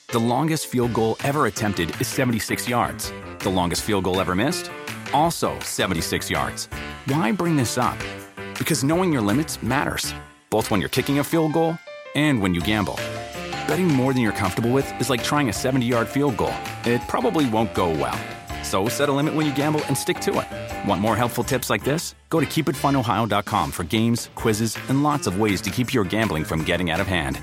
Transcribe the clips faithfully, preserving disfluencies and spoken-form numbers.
The longest field goal ever attempted is seventy-six yards. The longest field goal ever missed? Also seventy-six yards. Why bring this up? Because knowing your limits matters, both when you're kicking a field goal and when you gamble. Betting more than you're comfortable with is like trying a seventy-yard field goal. It probably won't go well. So set a limit when you gamble and stick to it. Want more helpful tips like this? Go to keep it fun ohio dot com for games, quizzes, and lots of ways to keep your gambling from getting out of hand.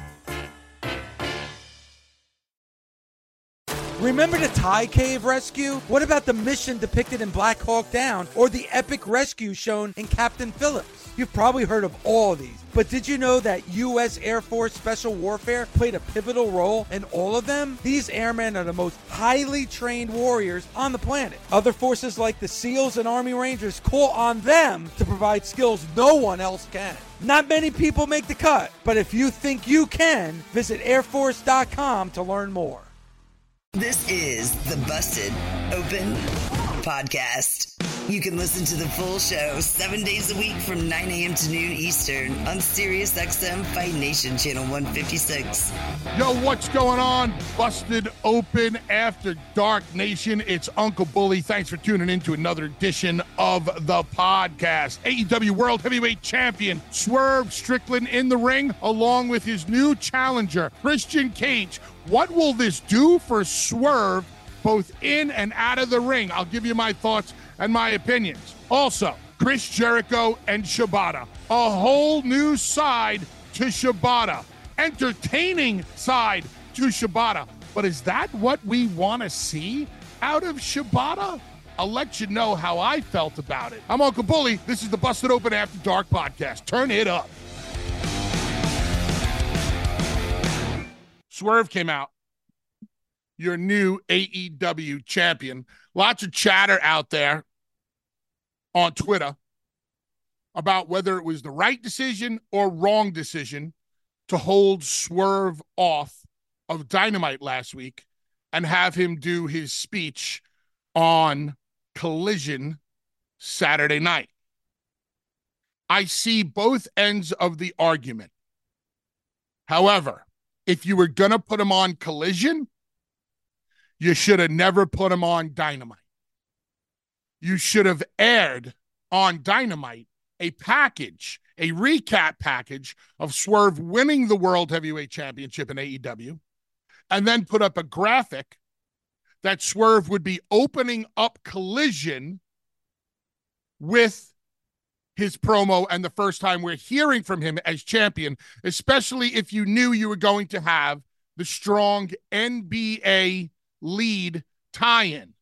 Remember the Thai cave rescue? What about the mission depicted in Black Hawk Down or the epic rescue shown in Captain Phillips? You've probably heard of all these, but did you know that U S Air Force Special Warfare played a pivotal role in all of them? These airmen are the most highly trained warriors on the planet. Other forces like the SEALs and Army Rangers call on them to provide skills no one else can. Not many people make the cut, but if you think you can, visit air force dot com to learn more. This is the Busted Open Podcast. You can listen to the full show seven days a week from nine a.m. to noon Eastern on SiriusXM Fight Nation Channel one fifty-six. Yo, what's going on? Busted Open After Dark Nation. It's Uncle Bully. Thanks for tuning in to another edition of the podcast. A E W World Heavyweight Champion Swerve Strickland in the ring, along with his new challenger, Christian Cage. What will this do for Swerve, both in and out of the ring? I'll give you my thoughts and my opinions. Also, Chris Jericho and Shibata. A whole new side to Shibata. Entertaining side to Shibata. But is that what we want to see out of Shibata? I'll let you know how I felt about it. I'm Uncle Bully. This is the Busted Open After Dark podcast. Turn it up. Swerve came out, your new A E W champion. Lots of chatter out there on Twitter about whether it was the right decision or wrong decision to hold Swerve off of Dynamite last week and have him do his speech on Collision Saturday night. I see both ends of the argument. However, if you were going to put him on Collision, you should have never put him on Dynamite. You should have aired on Dynamite a package, a recap package of Swerve winning the World Heavyweight Championship in A E W, and then put up a graphic that Swerve would be opening up Collision with his promo and the first time we're hearing from him as champion, especially if you knew you were going to have the strong N B A lead tie-in.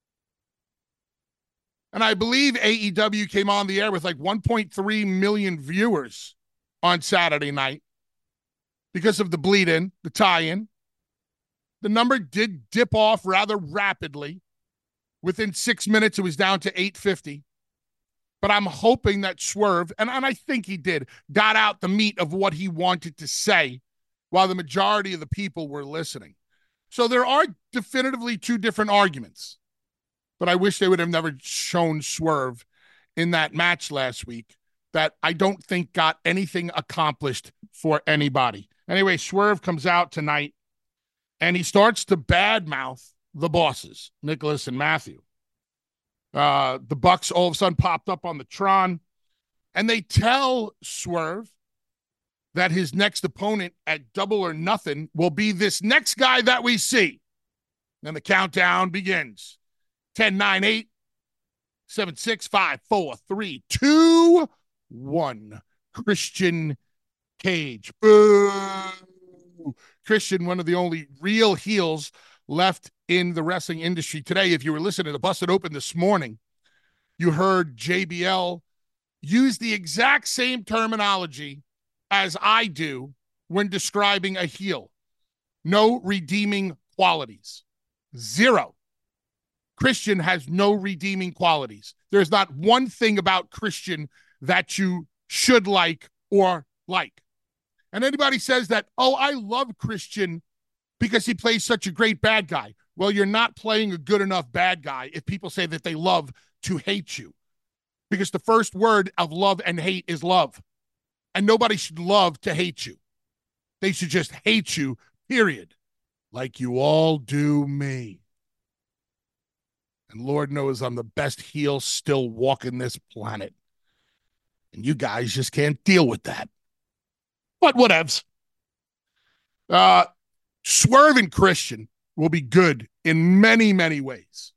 And I believe A E W came on the air with like one point three million viewers on Saturday night because of the bleed-in, the tie-in. The number did dip off rather rapidly. Within six minutes, it was down to eight fifty. But I'm hoping that Swerve, and, and I think he did, got out the meat of what he wanted to say while the majority of the people were listening. So there are definitively two different arguments. But I wish they would have never shown Swerve in that match last week that I don't think got anything accomplished for anybody. Anyway, Swerve comes out tonight, and he starts to badmouth the bosses, Nicholas and Matthew. Uh, the Bucks all of a sudden popped up on the Tron, and they tell Swerve that his next opponent at Double or Nothing will be this next guy that we see. Then the countdown begins. ten, nine, eight, seven, six, five, four, three, two, one. Christian Cage. Boo! Christian, one of the only real heels left in the wrestling industry today. If you were listening to Busted Open this morning, you heard J B L use the exact same terminology as I do when describing a heel. No redeeming qualities. Zero. Christian has no redeeming qualities. There's not one thing about Christian that you should like or like. And anybody says that, oh, I love Christian because he plays such a great bad guy. Well, you're not playing a good enough bad guy if people say that they love to hate you. Because the first word of love and hate is love. And nobody should love to hate you. They should just hate you, period. like you all do me. And Lord knows I'm the best heel still walking this planet. And you guys just can't deal with that. But whatevs. Uh, Swerve and Christian will be good in many, many ways.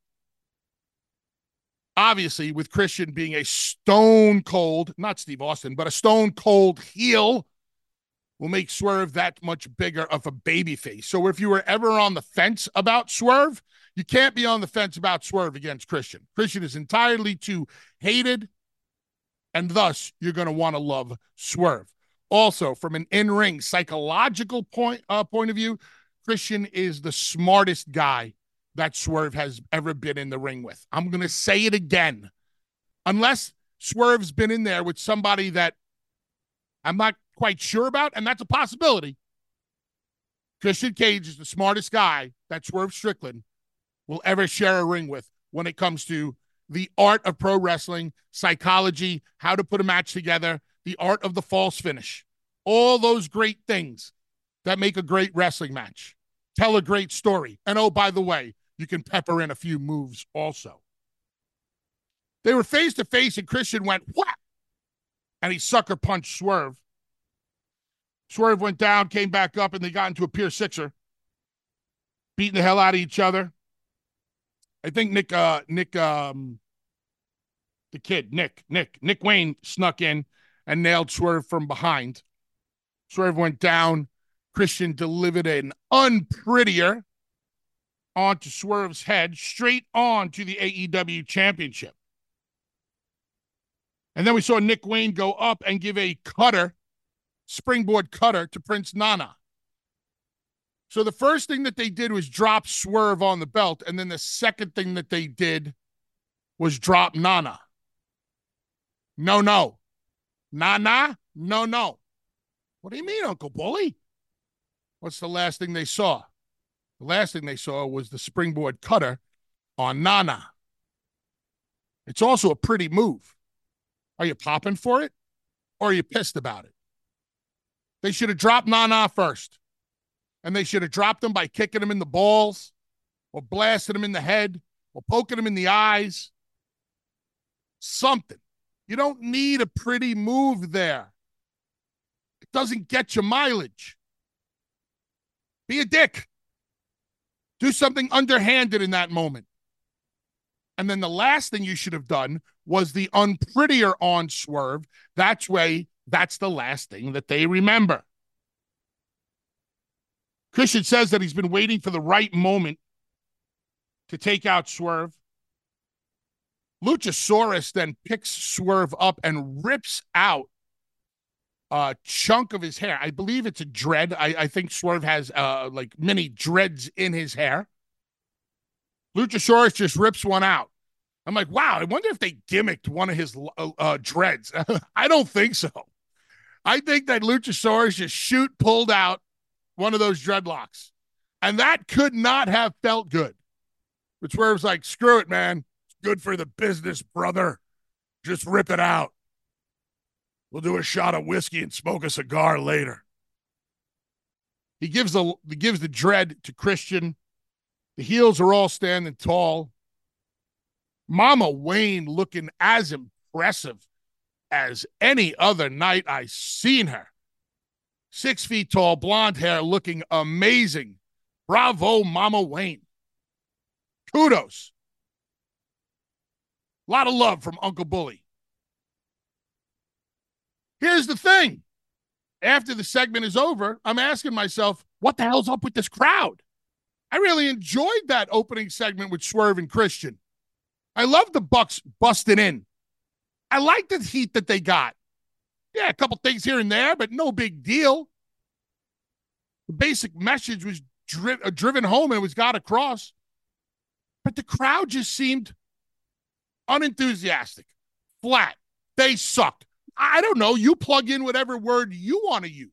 Obviously, with Christian being a stone cold, not Steve Austin, but a stone cold heel, will make Swerve that much bigger of a babyface. So if you were ever on the fence about Swerve, you can't be on the fence about Swerve against Christian. Christian is entirely too hated, and thus you're going to want to love Swerve. Also, from an in-ring psychological point, uh, point of view, Christian is the smartest guy that Swerve has ever been in the ring with. I'm going to say it again. Unless Swerve's been in there with somebody that I'm not quite sure about, and that's a possibility, Christian Cage is the smartest guy that Swerve Strickland will ever share a ring with when it comes to the art of pro wrestling, psychology, how to put a match together, the art of the false finish. All those great things that make a great wrestling match. Tell a great story. And oh, by the way, you can pepper in a few moves also. They were face-to-face, and Christian went, whap! And he sucker punched Swerve. Swerve went down, came back up, and they got into a Pier Sixer, beating the hell out of each other. I think Nick, uh, Nick, um, the kid, Nick, Nick, Nick Wayne snuck in and nailed Swerve from behind. Swerve went down. Christian delivered an unprettier onto Swerve's head, straight on to the A E W Championship. And then we saw Nick Wayne go up and give a cutter, springboard cutter to Prince Nana. So the first thing that they did was drop Swerve on the belt, and then the second thing that they did was drop Nana. No, no. Nana? No, no. What do you mean, Uncle Bully? What's the last thing they saw? The last thing they saw was the springboard cutter on Nana. It's also a pretty move. Are you popping for it, or are you pissed about it? They should have dropped Nana first. And they should have dropped him by kicking him in the balls or blasting him in the head or poking him in the eyes. Something. You don't need a pretty move there. It doesn't get you mileage. Be a dick. Do something underhanded in that moment. And then the last thing you should have done was the unprettier on Swerve. That's way, that's the last thing that they remember. Christian says that he's been waiting for the right moment to take out Swerve. Luchasaurus then picks Swerve up and rips out a chunk of his hair. I believe it's a dread. I, I think Swerve has uh, like many dreads in his hair. Luchasaurus just rips one out. I'm like, wow, I wonder if they gimmicked one of his uh, uh, dreads. I don't think so. I think that Luchasaurus just shoot pulled out one of those dreadlocks. And that could not have felt good. But Swerve's like, screw it, man. It's good for the business, brother. Just rip it out. We'll do a shot of whiskey and smoke a cigar later. He gives the, he gives the dread to Christian. The heels are all standing tall. Mama Wayne looking as impressive as any other night I've seen her. Six feet tall, blonde hair, looking amazing. Bravo, Mama Wayne. Kudos. A lot of love from Uncle Bully. Here's the thing. After the segment is over, I'm asking myself, what the hell's up with this crowd? I really enjoyed that opening segment with Swerve and Christian. I love the Bucks busting in. I like the heat that they got. Yeah, a couple things here and there, but no big deal. The basic message was dri- uh, driven home and it was got across. But the crowd just seemed unenthusiastic, flat. They sucked. I don't know. You plug in whatever word you want to use.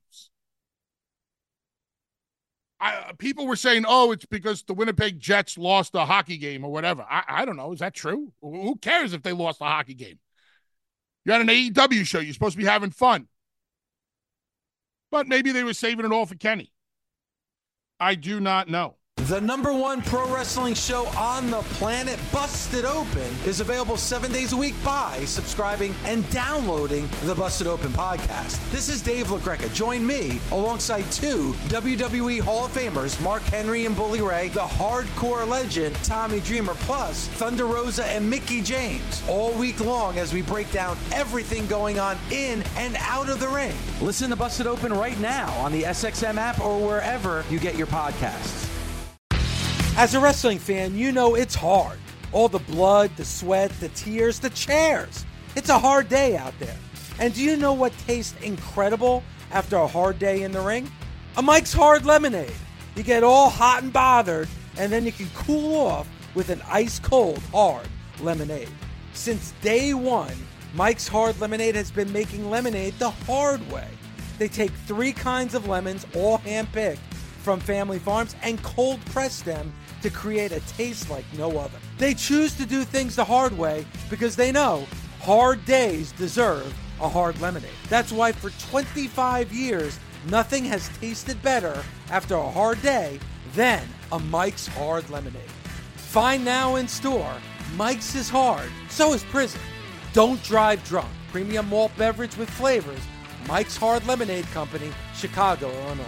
I, people were saying, oh, it's because the Winnipeg Jets lost a hockey game or whatever. I, I don't know. Is that true? Who cares if they lost a hockey game? You're on an A E W show. You're supposed to be having fun. But maybe they were saving it all for Kenny. I do not know. The number one pro wrestling show on the planet, Busted Open, is available seven days a week by subscribing and downloading the Busted Open podcast. This is Dave LaGreca. Join me alongside two W W E Hall of Famers, Mark Henry and Bully Ray, the hardcore legend Tommy Dreamer, plus Thunder Rosa and Mickey James, all week long as we break down everything going on in and out of the ring. Listen to Busted Open right now on the S X M app or wherever you get your podcasts. As a wrestling fan, you know it's hard. All the blood, the sweat, the tears, the chairs. It's a hard day out there. And do you know what tastes incredible after a hard day in the ring? A Mike's Hard Lemonade. You get all hot and bothered, and then you can cool off with an ice-cold, hard lemonade. Since day one, Mike's Hard Lemonade has been making lemonade the hard way. They take three kinds of lemons, all hand-picked from family farms, and cold press them to create a taste like no other. They choose to do things the hard way because they know hard days deserve a hard lemonade. That's why for twenty-five years, nothing has tasted better after a hard day than a Mike's Hard Lemonade. Find now in store. Mike's is hard, so is prison. Don't drive drunk. Premium malt beverage with flavors. Mike's Hard Lemonade Company, Chicago, Illinois.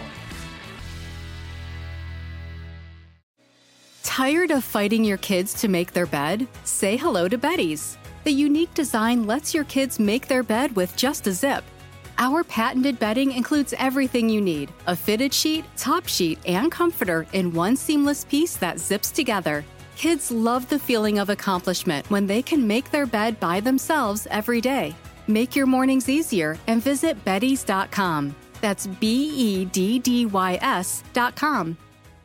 Tired of fighting your kids to make their bed? Say hello to Betty's. The unique design lets your kids make their bed with just a zip. Our patented bedding includes everything you need: a fitted sheet, top sheet, and comforter in one seamless piece that zips together. Kids love the feeling of accomplishment when they can make their bed by themselves every day. Make your mornings easier and visit beddys dot com. That's B E D D Y S dot com.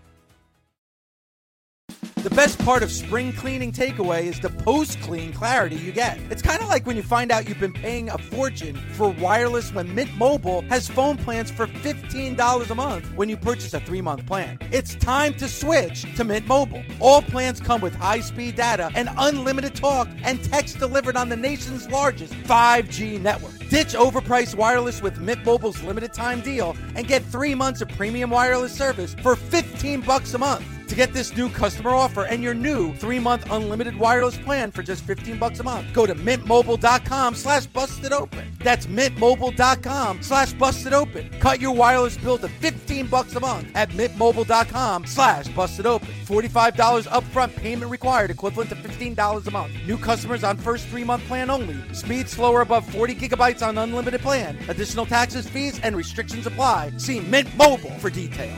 The best part of spring cleaning takeaway is the post-clean clarity you get. It's kind of like when you find out you've been paying a fortune for wireless when Mint Mobile has phone plans for fifteen dollars a month when you purchase a three-month plan. It's time to switch to Mint Mobile. All plans come with high-speed data and unlimited talk and text delivered on the nation's largest five G network. Ditch overpriced wireless with Mint Mobile's limited time deal and get three months of premium wireless service for fifteen bucks a month. To get this new customer offer and your new three-month unlimited wireless plan for just fifteen bucks a month, go to mintmobile.com slash busted open. That's mintmobile.com slash busted open. Cut your wireless bill to fifteen bucks a month at mintmobile.com slash busted open. forty-five dollars upfront payment required, equivalent to fifteen dollars a month. New customers on first three-month plan only. Speed slower above forty gigabytes on unlimited plan. Additional taxes, fees, and restrictions apply. See Mint Mobile for details.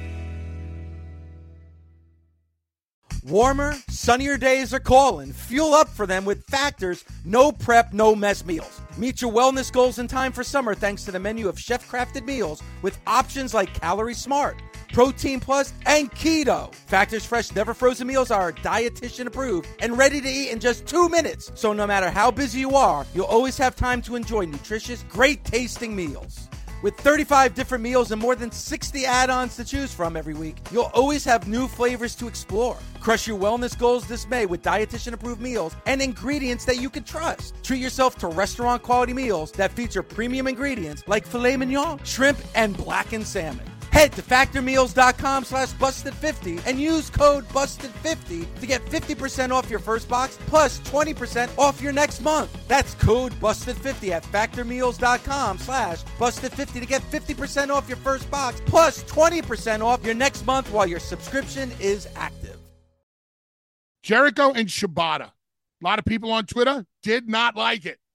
Warmer, sunnier days are calling. Fuel up for them with Factor's no prep, no mess meals. Meet your wellness goals in time for summer thanks to the menu of chef-crafted meals with options like Calorie Smart, Protein Plus, and Keto. Factor's fresh, never frozen meals are dietitian approved and ready to eat in just two minutes. So no matter how busy you are, you'll always have time to enjoy nutritious, great tasting meals. With thirty-five different meals and more than sixty add-ons to choose from every week, you'll always have new flavors to explore. Crush your wellness goals this May with dietitian-approved meals and ingredients that you can trust. Treat yourself to restaurant-quality meals that feature premium ingredients like filet mignon, shrimp, and blackened salmon. Head to factormeals.com slash busted50 and use code busted fifty to get fifty percent off your first box plus twenty percent off your next month. That's code busted fifty at factormeals.com slash busted50 to get fifty percent off your first box plus twenty percent off your next month while your subscription is active. Jericho and Shibata. A lot of people on Twitter did not like it.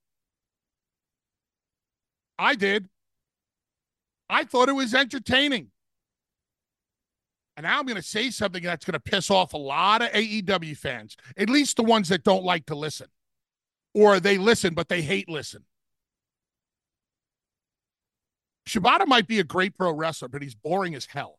I did. I thought it was entertaining. And now I'm going to say something that's going to piss off a lot of A E W fans, at least the ones that don't like to listen. Or they listen, but they hate listen. Shibata might be a great pro wrestler, but he's boring as hell.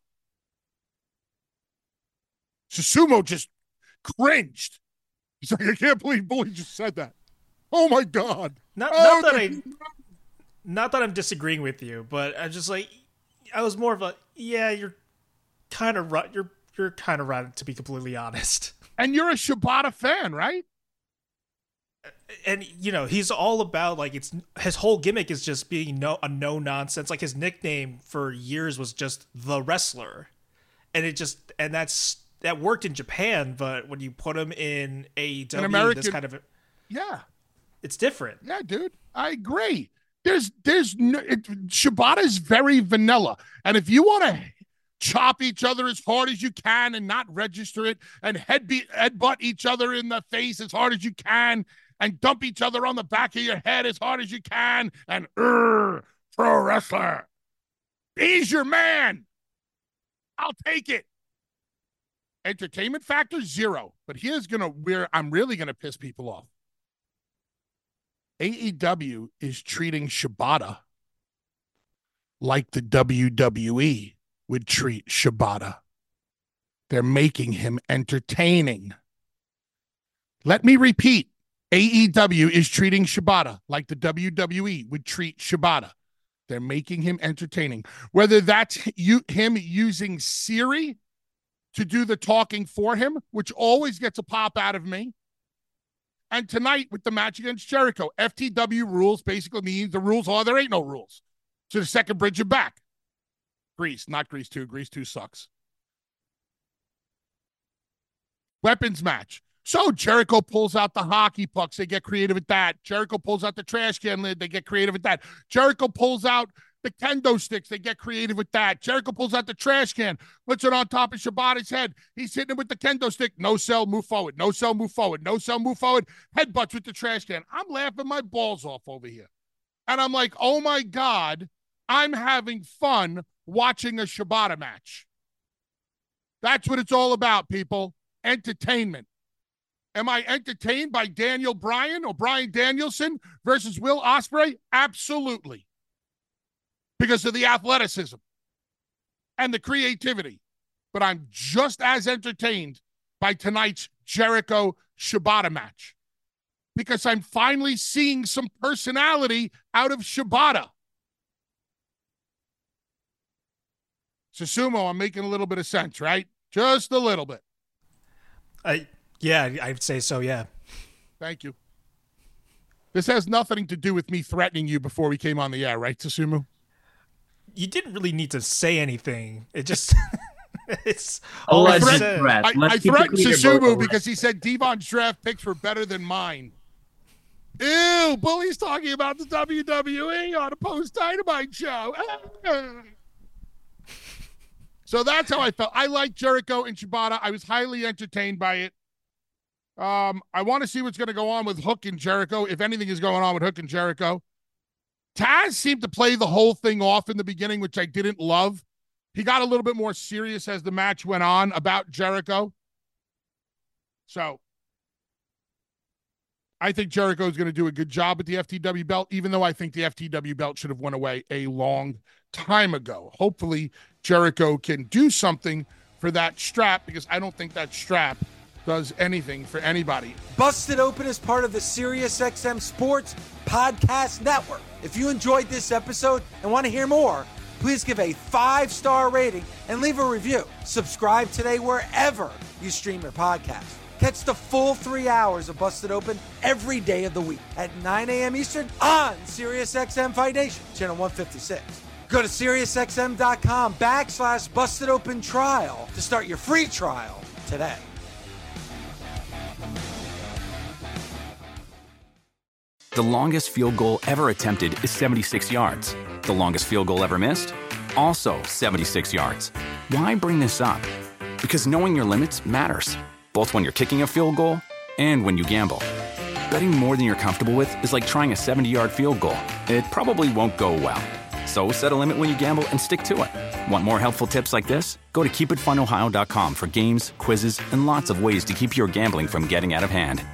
Susumu just cringed. He's like, I can't believe Bully just said that. Oh, my God. Not, oh, not that I... Not that I'm disagreeing with you, but I just like I was more of a yeah. You're kind of right. You're you're kind of right, to be completely honest. And you're a Shibata fan, right? And you know he's all about like it's his whole gimmick is just being no a no nonsense. Like his nickname for years was just the wrestler, and it just and that's that worked in Japan, but when you put him in A E W, American, this kind of yeah, it's different. Yeah, dude, I agree. There's there's no, it, Shibata is very vanilla, and if you want to chop each other as hard as you can and not register it, and head be, headbutt each other in the face as hard as you can, and dump each other on the back of your head as hard as you can, and er, pro wrestler, he's your man. I'll take it. Entertainment factor zero, but here's gonna where I'm really gonna piss people off. A E W is treating Shibata like the W W E would treat Shibata. They're making him entertaining. Let me repeat. A E W is treating Shibata like the W W E would treat Shibata. They're making him entertaining. Whether that's you, him using Siri to do the talking for him, which always gets a pop out of me. And tonight with the match against Jericho, F T W rules basically means the rules are there ain't no rules. So the second bridge it back. Grease, not Grease two. Grease two sucks. Weapons match. So Jericho pulls out the hockey pucks. They get creative with that. Jericho pulls out the trash can lid. They get creative with that. Jericho pulls out the kendo sticks. They get creative with that. Jericho pulls out the trash can, puts it on top of Shibata's head. He's hitting him with the kendo stick. No sell, move forward. No sell, move forward. No sell, move forward. Headbutts with the trash can. I'm laughing my balls off over here. And I'm like, oh my God, I'm having fun watching a Shibata match. That's what it's all about, people. Entertainment. Am I entertained by Daniel Bryan or Bryan Danielson versus Will Ospreay? Absolutely. Because of the athleticism and the creativity. But I'm just as entertained by tonight's Jericho Shibata match. Because I'm finally seeing some personality out of Shibata. Susumu, I'm making a little bit of sense, right? Just a little bit. I yeah, I'd say so, yeah. Thank you. This has nothing to do with me threatening you before we came on the air, right, Susumu? You didn't really need to say anything. It just it's all I, I threat- said. I, I threatened Susumu because he said Devon's draft picks were better than mine. Ew, Bully's talking about the W W E on a post-Dynamite show. So that's how I felt. I like Jericho and Shibata. I was highly entertained by it. Um, I want to see what's going to go on with Hook and Jericho, if anything is going on with Hook and Jericho. Taz seemed to play the whole thing off in the beginning, which I didn't love. He got a little bit more serious as the match went on about Jericho. So I think Jericho is going to do a good job with the F T W belt, even though I think the F T W belt should have went away a long time ago. Hopefully Jericho can do something for that strap, because I don't think that strap does anything for anybody. Busted Open is part of the SiriusXM Sports Podcast Network. If you enjoyed this episode and want to hear more, please give a five-star rating and leave a review. Subscribe today wherever you stream your podcast. Catch the full three hours of Busted Open every day of the week at nine a.m. Eastern on SiriusXM Fight Nation, channel one fifty-six. Go to SiriusXM.com backslash Busted Open Trial to start your free trial today. The longest field goal ever attempted is seventy-six yards. The longest field goal ever missed? Also seventy-six yards. Why bring this up? Because knowing your limits matters, both when you're kicking a field goal and when you gamble. Betting more than you're comfortable with is like trying a seventy-yard field goal. It probably won't go well. So set a limit when you gamble and stick to it. Want more helpful tips like this? Go to keep it fun ohio dot com for games, quizzes, and lots of ways to keep your gambling from getting out of hand.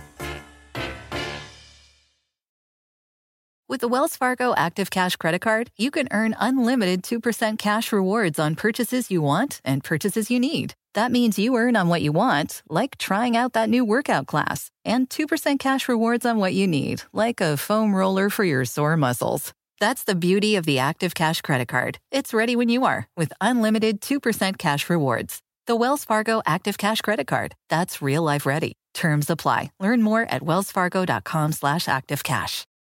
With the Wells Fargo Active Cash Credit Card, you can earn unlimited two percent cash rewards on purchases you want and purchases you need. That means you earn on what you want, like trying out that new workout class, and two percent cash rewards on what you need, like a foam roller for your sore muscles. That's the beauty of the Active Cash Credit Card. It's ready when you are, with unlimited two percent cash rewards. The Wells Fargo Active Cash Credit Card. That's real life ready. Terms apply. Learn more at wellsfargo.com slash activecash.